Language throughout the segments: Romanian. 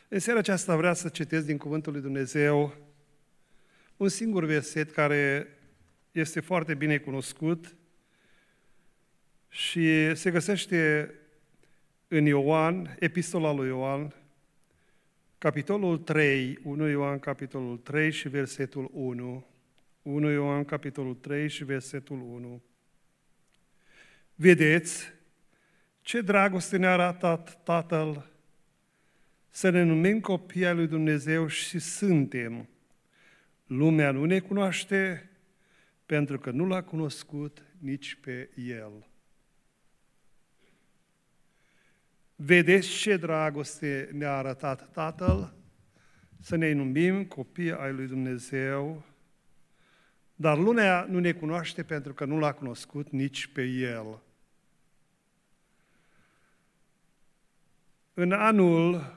În seara aceasta vreau să citesc din Cuvântul lui Dumnezeu un singur verset care este foarte bine cunoscut și se găsește în Ioan, Epistola lui Ioan, capitolul 3, 1 Ioan, capitolul 3 și versetul 1. 1 Ioan, capitolul 3 și versetul 1. Vedeți ce dragoste ne-a arătat Tatăl să ne numim copii ai lui Dumnezeu și suntem. Lumea nu ne cunoaște pentru că nu l-a cunoscut nici pe El. Vedeți ce dragoste ne-a arătat Tatăl să ne numim copii ai lui Dumnezeu, dar lumea nu ne cunoaște pentru că nu l-a cunoscut nici pe El. În anul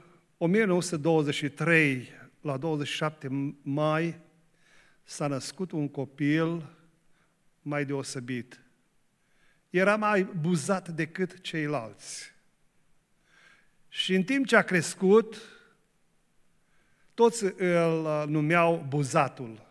1923, la 27 mai, s-a născut un copil mai deosebit. Era mai buzat decât ceilalți. Și în timp ce a crescut, toți îl numeau buzatul.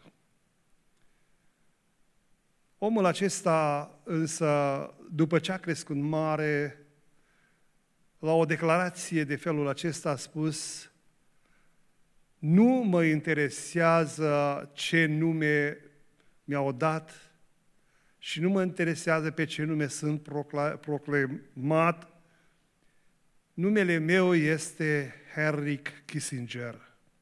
Omul acesta însă, după ce a crescut mare, la o declarație de felul acesta a spus: nu mă interesează ce nume mi-au dat și nu mă interesează pe ce nume sunt proclamat. Numele meu este Henrik Kissinger.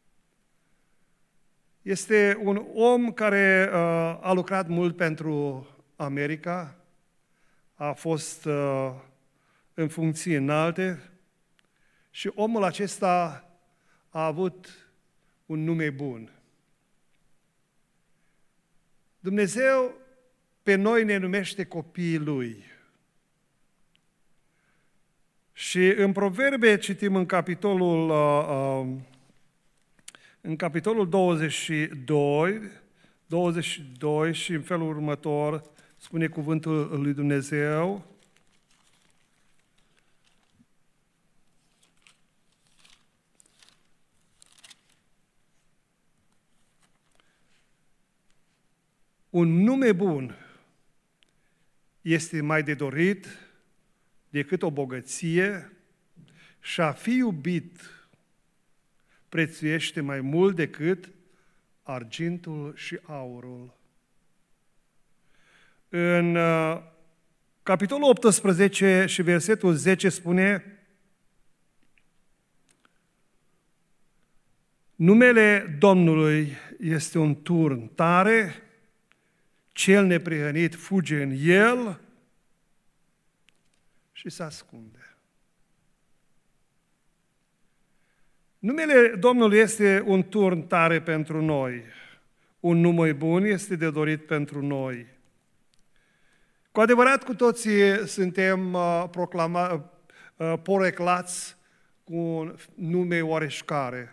Este un om care a lucrat mult pentru America, a fost în funcții înalte și omul acesta a avut un nume bun. Dumnezeu pe noi ne numește copiii Lui. Și în Proverbe citim în capitolul 22 și în felul următor spune cuvântul lui Dumnezeu: un nume bun este mai de dorit decât o bogăție și a fi iubit prețuiește mai mult decât argintul și aurul. În capitolul 18 și versetul 10 spune: numele Domnului este un turn tare, cel neprihănit fuge în el și se ascunde. Numele Domnului este un turn tare pentru noi. Un nume bun este de dorit pentru noi. Cu adevărat, cu toții suntem poreclați cu un nume oareșcare.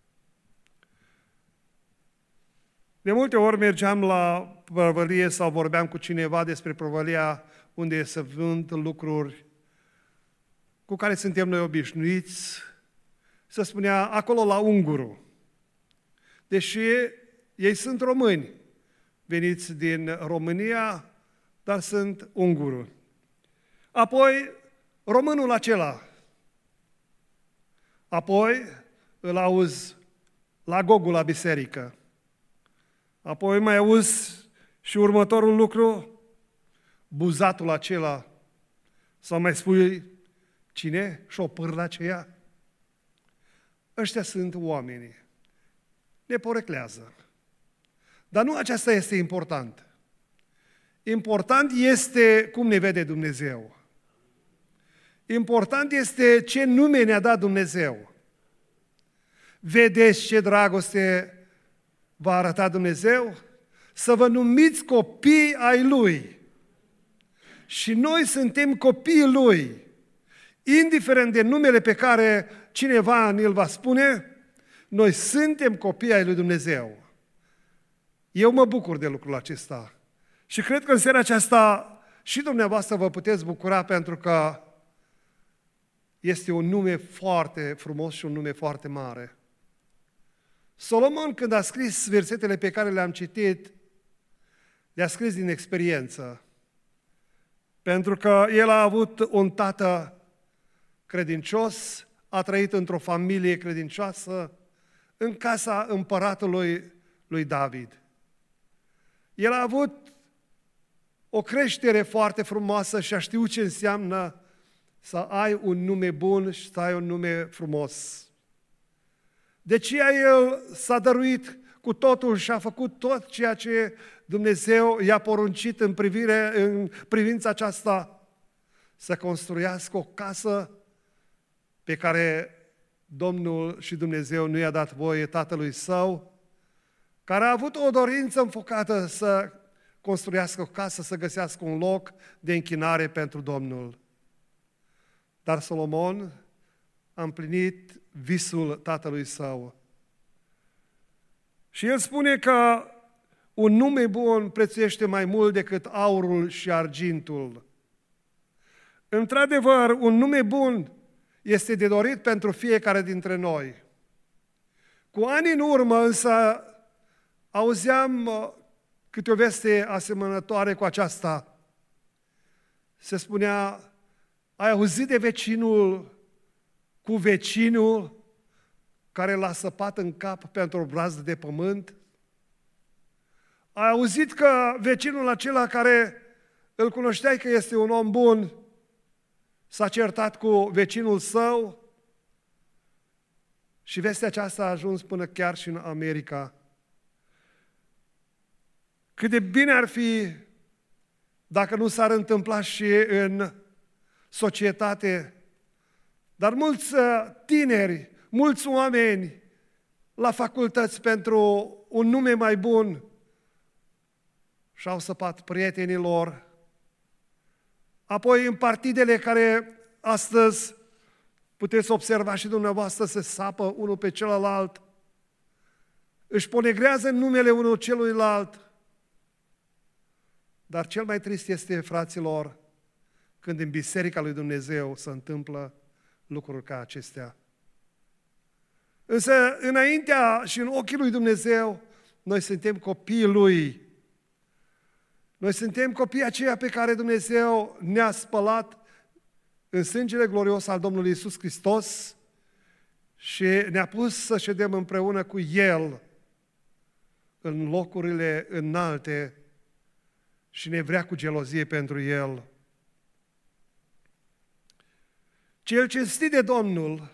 De multe ori mergeam la prăvălie sau vorbeam cu cineva despre prăvălia unde se vând lucruri cu care suntem noi obișnuiți. Se spunea acolo la Unguru. Deși ei sunt români, veniți din România, dar sunt unguru. Apoi românul acela. Apoi îl auzi la Gogul la biserică. Apoi mai auzi și următorul lucru, buzatul acela. Sau mai spui, cine? Șopârla aceea? Ăștia sunt oamenii. Ne poreclează. Dar nu aceasta este important. Important este cum ne vede Dumnezeu. Important este ce nume ne-a dat Dumnezeu. Vedeți ce dragoste v-a arătat Dumnezeu? Să vă numiți copii ai Lui. Și noi suntem copiii Lui. Indiferent de numele pe care cineva ne-l va spune, noi suntem copii ai lui Dumnezeu. Eu mă bucur de lucrul acesta. Și cred că în seara aceasta și dumneavoastră vă puteți bucura pentru că este un nume foarte frumos și un nume foarte mare. Solomon, când a scris versetele pe care le-am citit, le-a scris din experiență. Pentru că el a avut un tată credincios, a trăit într-o familie credincioasă, în casa împăratului lui David. El a avut o creștere foarte frumoasă și a știut ce înseamnă să ai un nume bun și să ai un nume frumos. De aceea el s-a dăruit cu totul și a făcut tot ceea ce Dumnezeu i-a poruncit în privința aceasta, să construiască o casă pe care Domnul și Dumnezeu nu i-a dat voie tatălui său, care a avut o dorință înfocată să construiască o casă, să găsească un loc de închinare pentru Domnul. Dar Solomon a împlinit visul tatălui său. Și el spune că un nume bun prețuiește mai mult decât aurul și argintul. Într-adevăr, un nume bun este de dorit pentru fiecare dintre noi. Cu ani în urmă, însă, auzeam câte o veste asemănătoare cu aceasta. Se spunea, ai auzit de vecinul cu vecinul care l-a săpat în cap pentru o brazdă de pământ? Ai auzit că vecinul acela care îl cunoșteai că este un om bun s-a certat cu vecinul său? Și vestea aceasta a ajuns până chiar și în America. Cât de bine ar fi dacă nu s-ar întâmpla și în societate, dar mulți tineri, mulți oameni la facultăți pentru un nume mai bun și-au săpat prietenilor. Apoi în partidele care astăzi puteți observa și dumneavoastră se sapă unul pe celălalt, își ponegrează numele unul celuilalt. Dar cel mai trist este, fraților, când în Biserica lui Dumnezeu se întâmplă lucruri ca acestea. Însă, înaintea și în ochii lui Dumnezeu, noi suntem copiii Lui. Noi suntem copiii aceia pe care Dumnezeu ne-a spălat în sângele glorios al Domnului Iisus Hristos și ne-a pus să ședem împreună cu El în locurile înalte și ne vrea cu gelozie pentru El. Cel cinstit de Domnul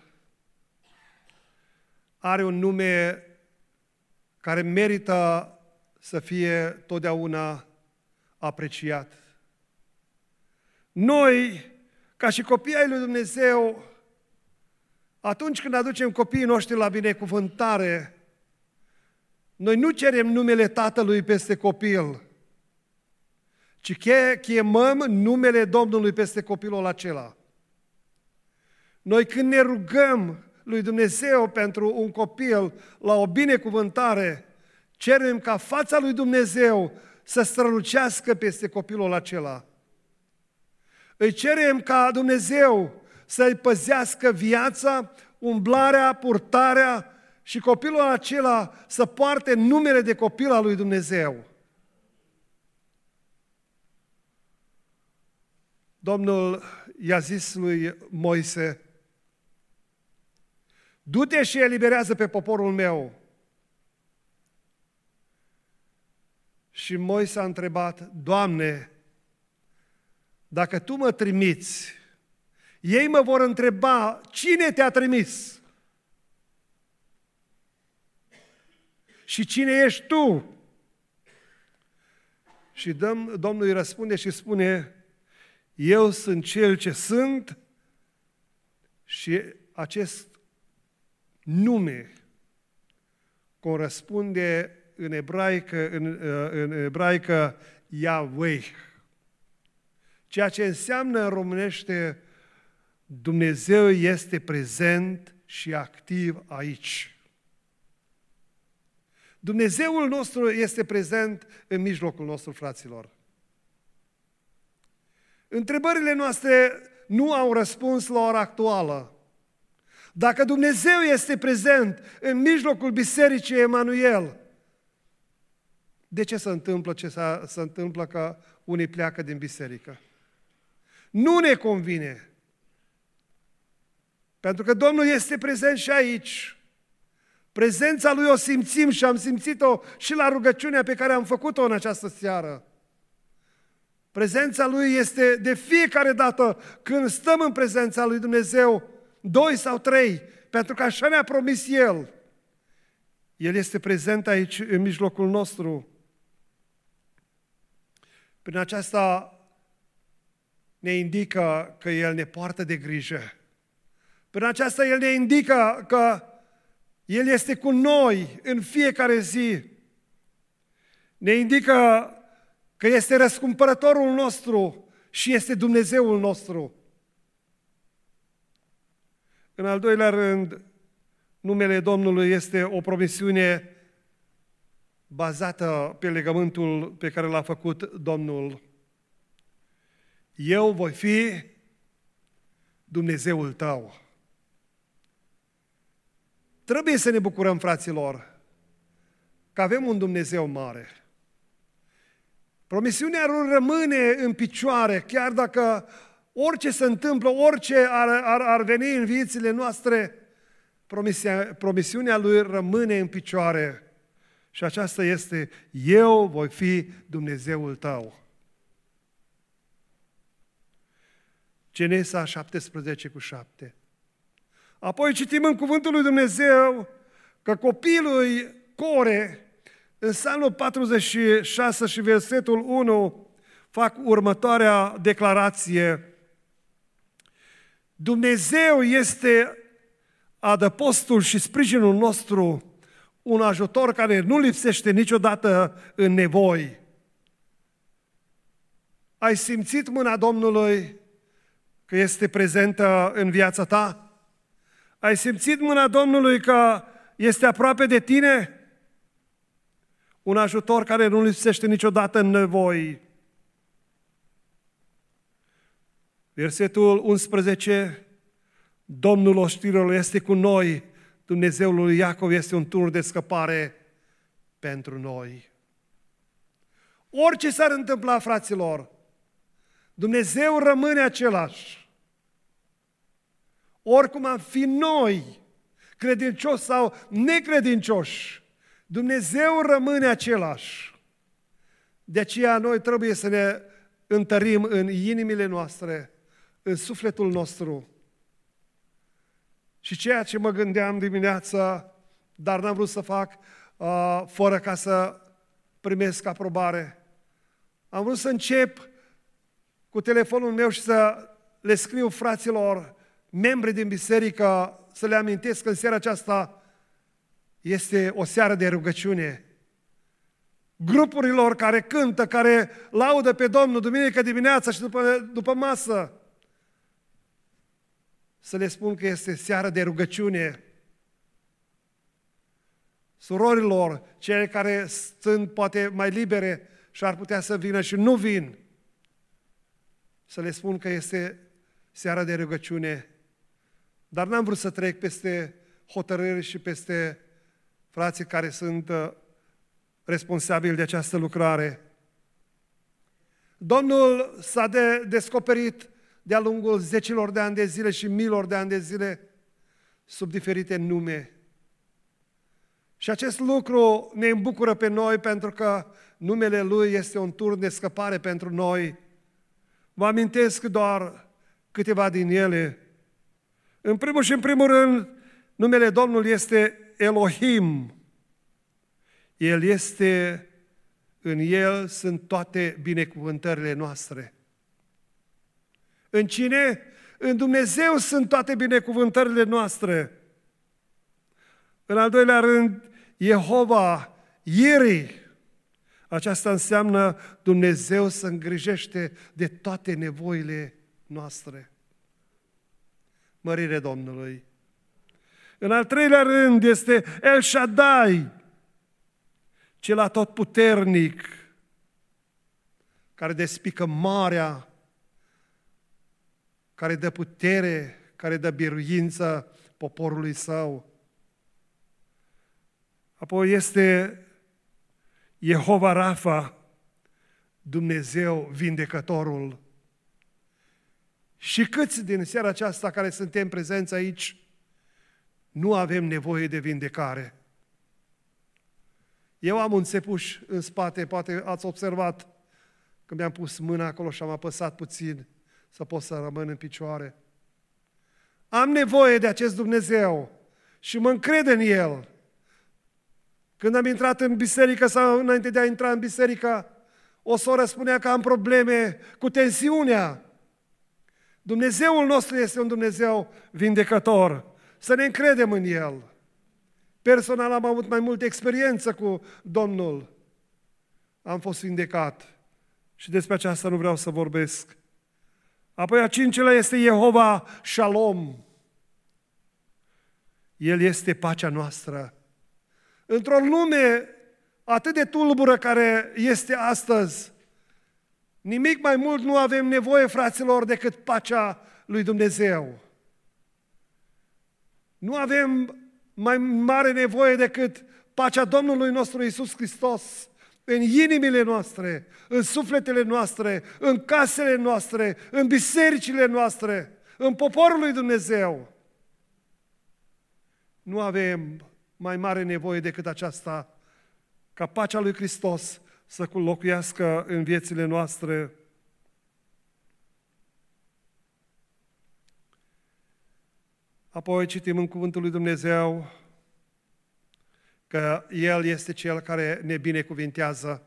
are un nume care merită să fie totdeauna apreciat. Noi, ca și copii ai lui Dumnezeu, atunci când aducem copiii noștri la binecuvântare, noi nu cerem numele Tatălui peste copil, ci chemăm numele Domnului peste copilul acela. Noi când ne rugăm lui Dumnezeu pentru un copil la o binecuvântare, cerem ca fața lui Dumnezeu să strălucească peste copilul acela. Îi cerem ca Dumnezeu să-i păzească viața, umblarea, purtarea și copilul acela să poarte numele de copil al lui Dumnezeu. Domnul i-a zis lui Moise, du-te și eliberează pe poporul meu. Și Moise a întrebat, Doamne, dacă Tu mă trimiți, ei mă vor întreba, cine te-a trimis? Și cine ești Tu? Și Domnul îi răspunde și spune, eu sunt Cel ce sunt și acest nume corespunde în ebraică Yahweh, ceea ce înseamnă în românește Dumnezeu este prezent și activ aici. Dumnezeul nostru este prezent în mijlocul nostru, fraților. Întrebările noastre nu au răspuns la ora actuală. Dacă Dumnezeu este prezent în mijlocul Bisericii Emanuel, de ce se întâmplă ce se întâmplă că unii pleacă din biserică? Nu ne convine. Pentru că Domnul este prezent și aici. Prezența Lui o simțim și am simțit-o și la rugăciunea pe care am făcut-o în această seară. Prezența Lui este de fiecare dată când stăm în prezența Lui Dumnezeu, 2 sau 3, pentru că așa ne-a promis El. El este prezent aici în mijlocul nostru. Prin aceasta ne indică că El ne poartă de grijă. Prin aceasta El ne indică că El este cu noi în fiecare zi. Ne indică că este răscumpărătorul nostru și este Dumnezeul nostru. În al doilea rând, numele Domnului este o promisiune bazată pe legământul pe care l-a făcut Domnul. Eu voi fi Dumnezeul tău. Trebuie să ne bucurăm, fraților, că avem un Dumnezeu mare. Promisiunea rămâne în picioare, chiar dacă orice se întâmplă, orice ar veni în viețile noastre, promisiunea Lui rămâne în picioare. Și aceasta este: eu voi fi Dumnezeul tău. Genesa 17:7. Apoi citim în cuvântul lui Dumnezeu că copilul Core, în Psalmul 46 și versetul 1, fac următoarea declarație: Dumnezeu este adăpostul și sprijinul nostru, un ajutor care nu lipsește niciodată în nevoi. Ai simțit mâna Domnului că este prezentă în viața ta? Ai simțit mâna Domnului că este aproape de tine? Un ajutor care nu lipsește niciodată în nevoi. Versetul 11: Domnul oștirilor este cu noi, Dumnezeul lui Iacov este un tur de scăpare pentru noi. Orice s-ar întâmpla, fraților, Dumnezeu rămâne același. Oricum am fi noi, credincioși sau necredincioși, Dumnezeu rămâne același. De aceea noi trebuie să ne întărim în inimile noastre, în sufletul nostru. Și ceea ce mă gândeam dimineața, dar n-am vrut să fac fără ca să primesc aprobare. Am vrut să încep cu telefonul meu și să le scriu fraților, membri din biserică, să le amintesc că în seara aceasta este o seară de rugăciune. Grupurilor care cântă, care laudă pe Domnul duminică dimineața și după masă, să le spun că este seară de rugăciune. Surorilor, cele care sunt poate mai libere și ar putea să vină și nu vin, să le spun că este seara de rugăciune. Dar n-am vrut să trec peste hotărâri și peste frații care sunt responsabili de această lucrare. Domnul s-a descoperit de-a lungul zecilor de ani de zile și miilor de ani de zile sub diferite nume. Și acest lucru ne îmbucură pe noi pentru că numele Lui este un turn de scăpare pentru noi. Vă amintesc doar câteva din ele. În primul și în primul rând, numele Domnului este Elohim. El este, în El sunt toate binecuvântările noastre. În cine? În Dumnezeu sunt toate binecuvântările noastre. În al doilea rând, Jehova, Yiri. Aceasta înseamnă Dumnezeu se îngrijește de toate nevoile noastre. Mărire Domnului. În al treilea rând este El Shaddai, cel atotputernic, care despică marea, care dă putere, care dă biruință poporului său. Apoi este Jehova Rafa, Dumnezeu vindecătorul. Și câți din seara aceasta care suntem prezenți aici nu avem nevoie de vindecare? Eu am un țepuș în spate, poate ați observat, când mi-am pus mâna acolo și am apăsat puțin să pot să rămân în picioare. Am nevoie de acest Dumnezeu și mă încred în El. Când am intrat în biserică sau înainte de a intra în biserică, o soră spunea că am probleme cu tensiunea. Dumnezeul nostru este un Dumnezeu vindecător. Să ne încredem în El. Personal am avut mai multă experiență cu Domnul. Am fost vindecat. Și despre aceasta nu vreau să vorbesc. Apoi a cincelea este Jehova Shalom. El este pacea noastră. Într-o lume atât de tulbură care este astăzi, nimic mai mult nu avem nevoie, fraților, decât pacea lui Dumnezeu. Nu avem mai mare nevoie decât pacea Domnului nostru Iisus Hristos în inimile noastre, în sufletele noastre, în casele noastre, în bisericile noastre, în poporul lui Dumnezeu. Nu avem mai mare nevoie decât aceasta, ca pacea lui Hristos să locuiască în viețile noastre. Apoi citim în Cuvântul lui Dumnezeu că El este Cel care ne binecuvintează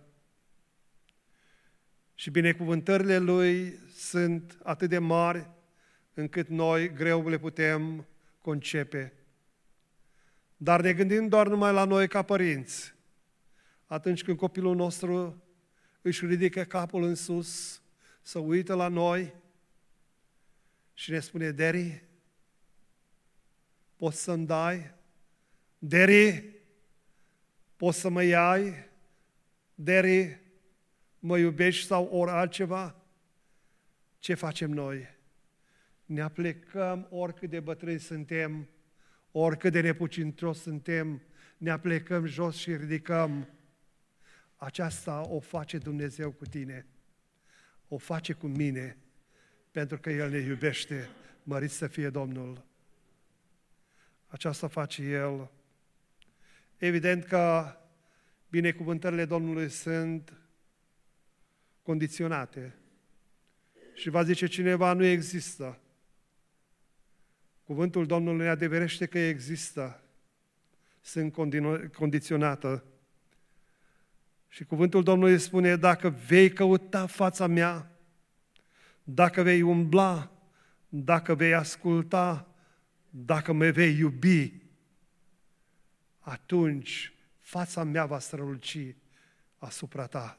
și binecuvântările Lui sunt atât de mari încât noi greu le putem concepe. Dar ne gândim doar numai la noi ca părinți. Atunci când copilul nostru își ridică capul în sus, să uită la noi și ne spune: Daddy, poți să-mi dai? Daddy, poți să mă iai? Daddy, mă iubești sau ori altceva? Ce facem noi? Ne aplecăm oricât de bătrâni suntem, oricât de nepucincioși suntem, ne aplecăm jos și ridicăm. Aceasta o face Dumnezeu cu tine. O face cu mine, pentru că El ne iubește. Mărit să fie Domnul. Aceasta face El. Evident că binecuvântările Domnului sunt condiționate. Și va zice cineva: nu există. Cuvântul Domnului ne adeverește că există. Sunt condiționată. Și cuvântul Domnului spune: dacă vei căuta fața mea, dacă vei umbla, dacă vei asculta, dacă mă vei iubi, atunci fața mea va străluci asupra ta.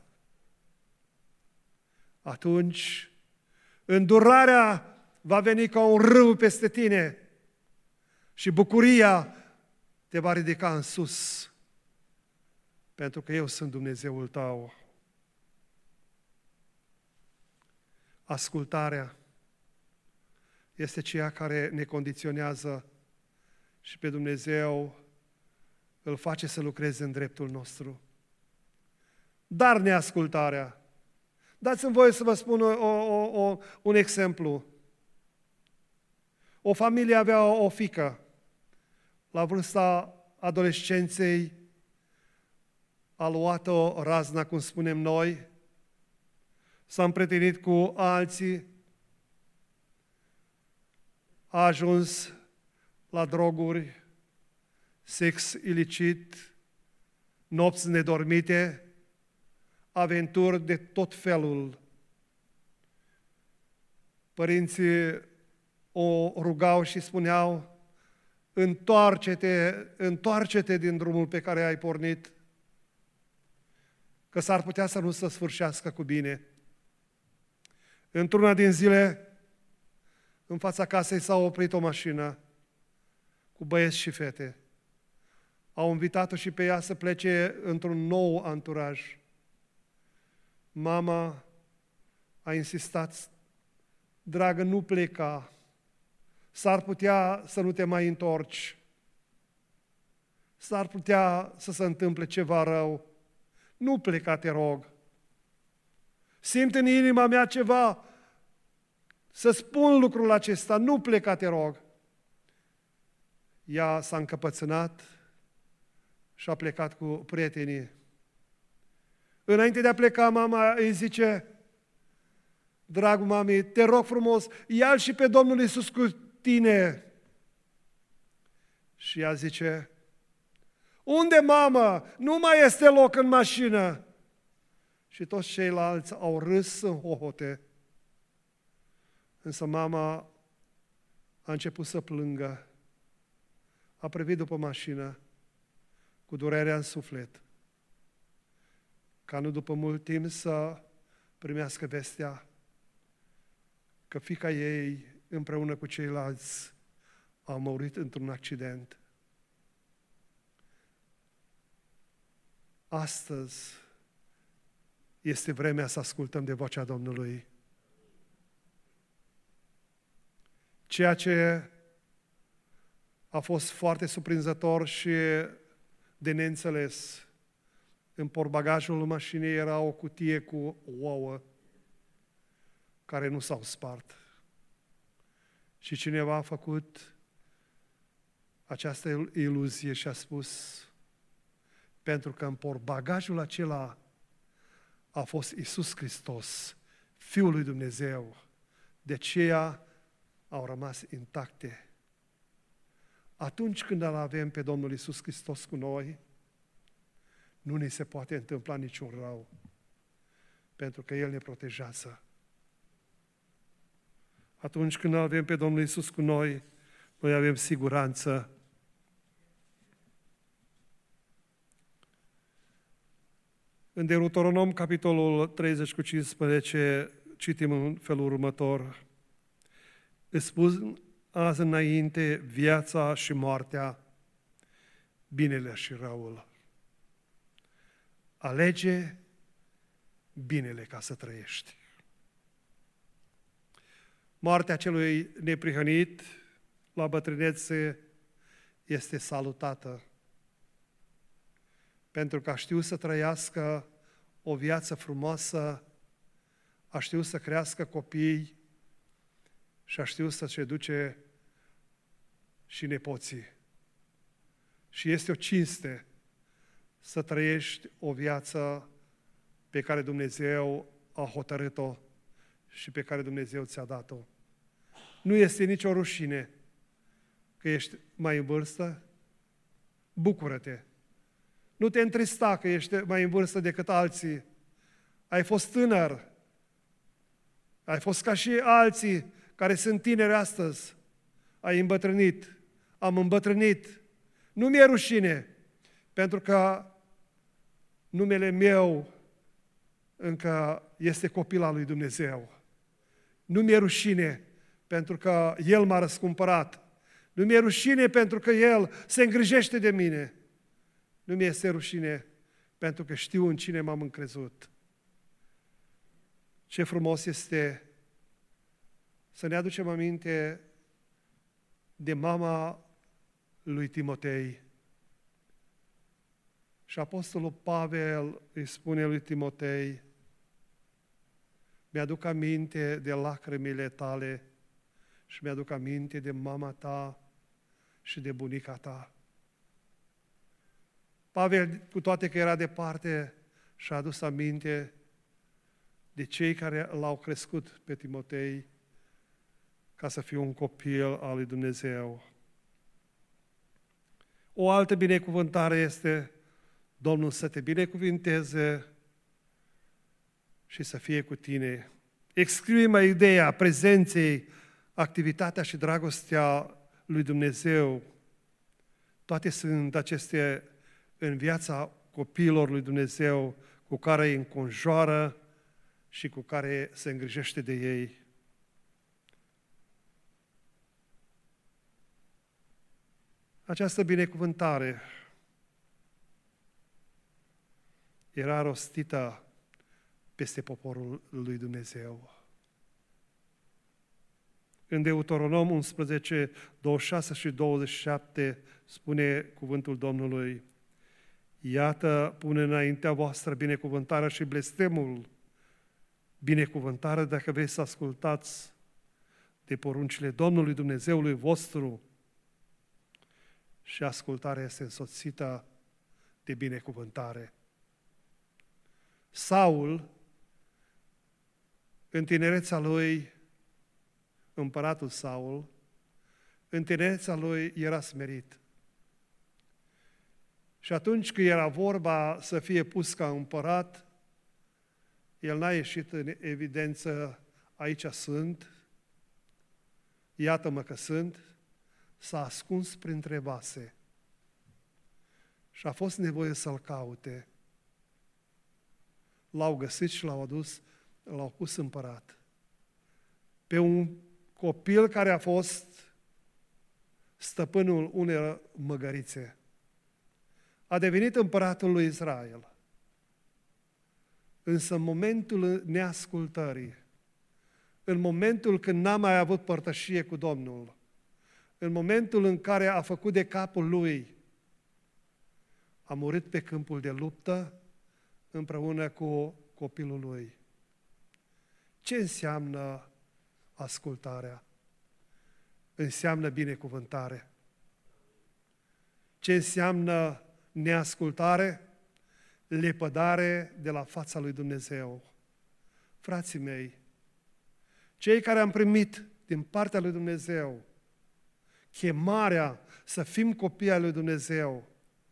Atunci îndurarea va veni ca un râu peste tine și bucuria te va ridica în sus, pentru că eu sunt Dumnezeul tău. Ascultarea este ceea care ne condiționează și pe Dumnezeu îl face să lucreze în dreptul nostru. Dar neascultarea. Dați-mi voie să vă spun un exemplu. O familie avea o fiică. La vârsta adolescenței a luat-o razna, cum spunem noi, s-a împrietenit cu alții, a ajuns la droguri, sex ilicit, nopți nedormite, aventuri de tot felul. Părinții o rugau și spuneau: întoarce-te din drumul pe care ai pornit, că s-ar putea să nu se sfârșească cu bine. Într-una din zile, în fața casei s-a oprit o mașină cu băieți și fete. Au invitat-o și pe ea să plece într-un nou anturaj. Mama a insistat Dragă, nu pleca. S-ar putea să nu te mai întorci. S-ar putea să se întâmple ceva rău. Nu pleca, te rog. Simt în inima mea ceva să spun lucrul acesta. Nu pleca, te rog. Ea s-a încăpățânat și a plecat cu prietenii. Înainte de a pleca, mama îi zice: dragul mami, te rog frumos, ia-L și pe Domnul Iisus cu tine. Și ea zice: unde, mamă? Nu mai este loc în mașină. Și toți ceilalți au râs în hohote. Însă mama a început să plângă. A privit după mașină cu durerea în suflet, ca nu după mult timp să primească vestea că fiica ei, împreună cu ceilalți, au murit într-un accident. Astăzi este vremea să ascultăm de vocea Domnului. Ceea ce a fost foarte surprinzător și de neînțeles, în portbagajul mașinii era o cutie cu ouă care nu s-au spart. Și cineva a făcut această iluzie și a spus: pentru că în portbagajul acela a fost Iisus Hristos, Fiul lui Dumnezeu, de aceea au rămas intacte. Atunci când îl avem pe Domnul Iisus Hristos cu noi, nu ni se poate întâmpla niciun rău, pentru că El ne protejează. Atunci când îl avem pe Domnul Iisus cu noi, noi avem siguranță. În Deuteronom, capitolul 30:15, citim în felul următor: îți spun azi înainte viața și moartea, binele și răul. Alege binele ca să trăiești. Moartea celui neprihănit la bătrânețe este salutată, pentru că a știut să trăiască o viață frumoasă, a știut să crească copii și a știut să-și educe și nepoții. Și este o cinste să trăiești o viață pe care Dumnezeu a hotărât-o și pe care Dumnezeu ți-a dat-o. Nu este nicio rușine că ești mai în vârstă. Bucură-te! Nu te întrista că ești mai în vârstă decât alții. Ai fost tânăr. Ai fost ca și alții care sunt tineri astăzi. Ai îmbătrânit. Am îmbătrânit. Nu mi-e rușine, pentru că numele meu încă este copil al lui Dumnezeu. Nu mi-e rușine, pentru că El m-a răscumpărat. Nu mi-e rușine, pentru că El se îngrijește de mine. Nu mi este rușine, pentru că știu în cine m-am încrezut. Ce frumos este să ne aducem aminte de mama lui Timotei. Și Apostolul Pavel îi spune lui Timotei: mi-aduc aminte de lacrimile tale și mi-aduc aminte de mama ta și de bunica ta. Pavel, cu toate că era departe, și-a adus aminte de cei care l-au crescut pe Timotei ca să fie un copil al lui Dumnezeu. O altă binecuvântare este Domnul să te binecuvinteze și să fie cu tine. Exprimă ideea prezenței, activitatea și dragostea lui Dumnezeu. Toate sunt aceste în viața copiilor lui Dumnezeu cu care îi înconjoară și cu care se îngrijește de ei. Această binecuvântare era rostită peste poporul lui Dumnezeu. În Deuteronom 11, 26 și 27 spune cuvântul Domnului: iată, pune înaintea voastră binecuvântarea și blestemul. Binecuvântare dacă vreți să ascultați de poruncile Domnului Dumnezeului vostru, și ascultarea este însoțită de binecuvântare. Saul, în tinerețea lui, împăratul Saul, în tinerețea lui era smerit. Și atunci când era vorba să fie pus ca împărat, el n-a ieșit în evidență: aici sunt, iată-mă că sunt. S-a ascuns printre vase și a fost nevoie să-l caute. L-au găsit și l-au adus, l-au pus împărat. Pe un copil care a fost stăpânul unei măgărițe. A devenit împăratul lui Israel. Însă în momentul neascultării, în momentul când n-a mai avut părtășie cu Domnul, în momentul în care a făcut de capul lui, a murit pe câmpul de luptă împreună cu copilul lui. Ce înseamnă ascultarea? Înseamnă binecuvântare. Ce înseamnă neascultare? Lepădare de la fața lui Dumnezeu. Frații mei, cei care am primit din partea lui Dumnezeu chemarea să fim copii ai lui Dumnezeu,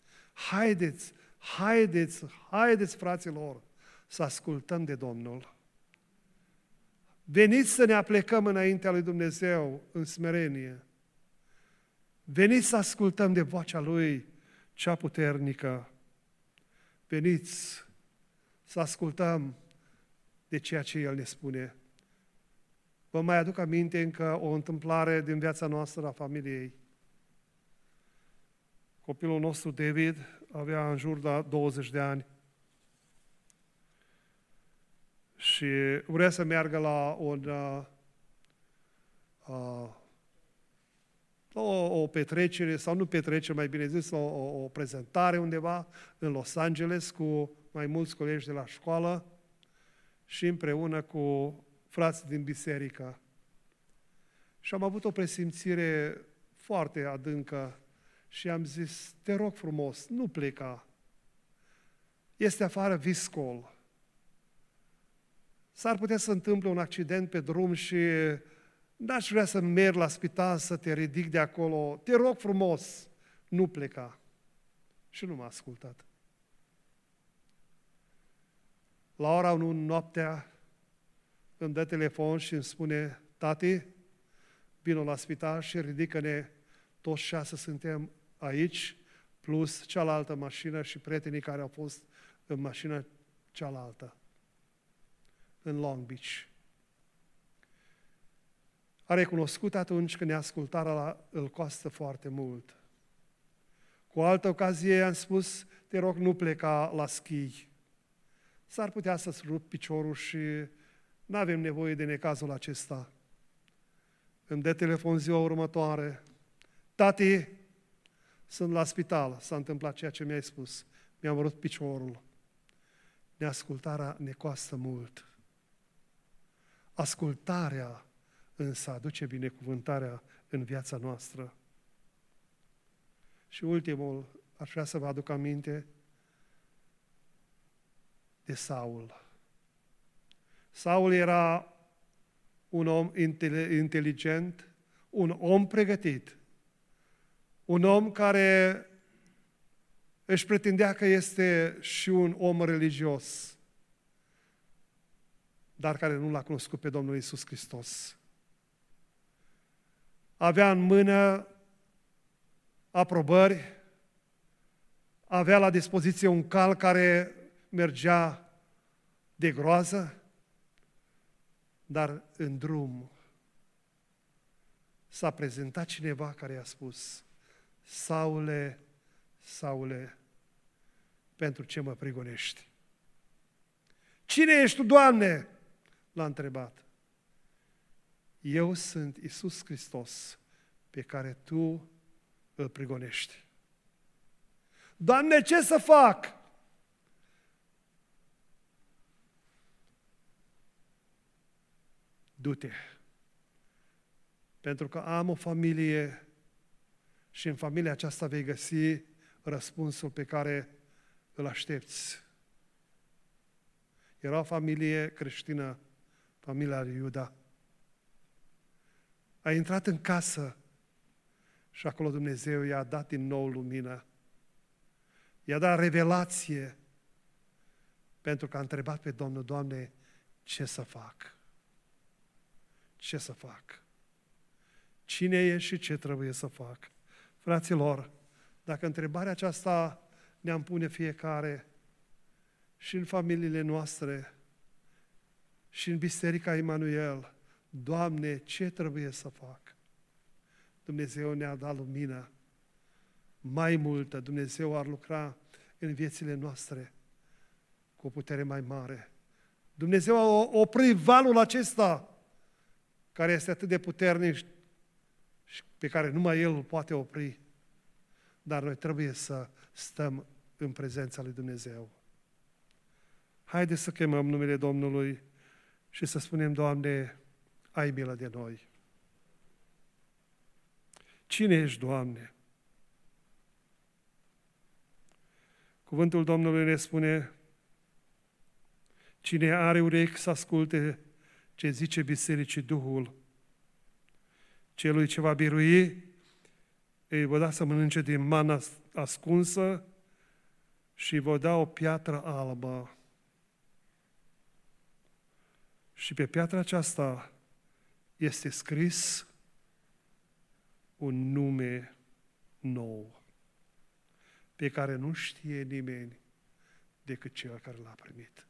haideți, fraților, să ascultăm de Domnul. Veniți să ne aplecăm înaintea lui Dumnezeu în smerenie. Veniți să ascultăm de vocea Lui cea puternică. Veniți să ascultăm de ceea ce El ne spune. Vă mai aduc aminte încă o întâmplare din viața noastră a familiei. Copilul nostru, David, avea în jur de 20 de ani și vrea să meargă la o petrecere, sau nu petrecere, mai bine zis, o prezentare undeva în Los Angeles cu mai mulți colegi de la școală și împreună cu frați din biserică. Și am avut o presimțire foarte adâncă și am zis: te rog frumos, nu pleca. Este afară viscol. S-ar putea să întâmple un accident pe drum și n-aș vrea să merg la spital să te ridic de acolo. Te rog frumos, nu pleca. Și nu m-a ascultat. La ora 1 noaptea îmi dă telefon și îmi spune: tati, vină la spital și ridică-ne, toți 6 suntem aici, plus cealaltă mașină și prietenii care au fost în mașina cealaltă, în Long Beach. A recunoscut atunci că neascultarea îl costă foarte mult. Cu o altă ocazie i-am spus: te rog, nu pleca la schi. S-ar putea să-ți rup piciorul și nu avem nevoie de necazul acesta. Îmi dă telefon ziua următoare: tati, sunt la spital, s-a întâmplat ceea ce mi-ai spus, mi-am rupt piciorul. Neascultarea ne costă mult. Ascultarea însă aduce binecuvântarea în viața noastră. Și ultimul, aș vrea să vă aduc aminte de Saul. Saul era un om inteligent, un om pregătit, un om care își pretindea că este și un om religios, dar care nu l-a cunoscut pe Domnul Iisus Hristos. Avea în mână aprobări, avea la dispoziție un cal care mergea de groază, dar în drum s-a prezentat cineva care i-a spus: Saule, Saule, pentru ce mă prigonești? Cine ești tu, Doamne? L-a întrebat. Eu sunt Iisus Hristos pe care Tu îl prigonești. Doamne, ce să fac? Du-te. Pentru că am o familie și în familia aceasta vei găsi răspunsul pe care îl aștepți. Era o familie creștină, familia lui Iuda. A intrat în casă și acolo Dumnezeu i-a dat din nou lumină. I-a dat revelație pentru că a întrebat pe Domnul, Doamne, ce să fac? Ce să fac? Cine e și ce trebuie să fac? Fraților, dacă întrebarea aceasta ne-am pune fiecare și în familiile noastre și în Biserica Emanuel, Doamne, ce trebuie să fac? Dumnezeu ne-a dat lumină mai multă. Dumnezeu ar lucra în viețile noastre cu o putere mai mare. Dumnezeu a oprit valul acesta care este atât de puternic și pe care numai El îl poate opri. Dar noi trebuie să stăm în prezența lui Dumnezeu. Haideți să chemăm numele Domnului și să spunem, Doamne, ai milă de noi. Cine ești, Doamne? Cuvântul Domnului ne spune, cine are urechi să asculte ce zice bisericii Duhul, celui ce va birui, îi va da să mănânce din mana ascunsă și îi va da o piatră albă. Și pe piatra aceasta este scris un nume nou, pe care nu știe nimeni decât cel care l-a primit.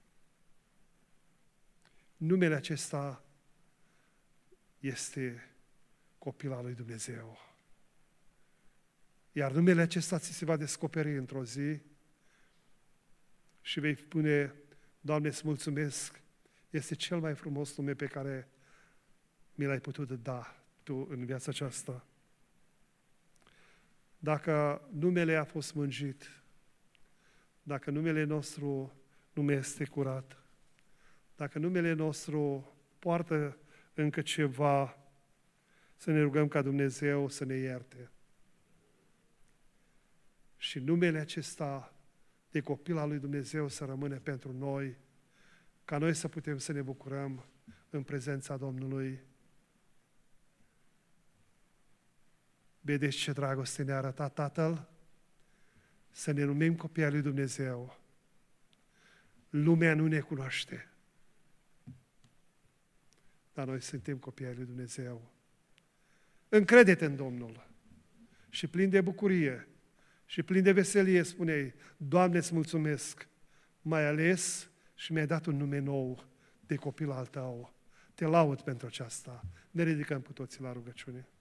Numele acesta este copil al lui Dumnezeu. Iar numele acesta ți se va descoperi într-o zi și vei spune, Doamne, îți mulțumesc, este cel mai frumos nume pe care mi l-ai putut da Tu în viața aceasta. Dacă numele a fost mânjit, dacă numele nostru nu este curat, dacă numele nostru poartă încă ceva, să ne rugăm ca Dumnezeu să ne ierte. Și numele acesta de copil al lui Dumnezeu să rămâne pentru noi, ca noi să putem să ne bucurăm în prezența Domnului. Vedeți ce dragoste ne-a arătat Tatăl? Să ne numim copii al lui Dumnezeu. Lumea nu ne cunoaște, dar noi suntem copii ai lui Dumnezeu. Încrede-te în Domnul și plin de bucurie și plin de veselie spune-i, Doamne, îți mulțumesc, m-ai ales și mi-ai dat un nume nou de copil al Tău. Te laud pentru aceasta. Ne ridicăm cu toții la rugăciune.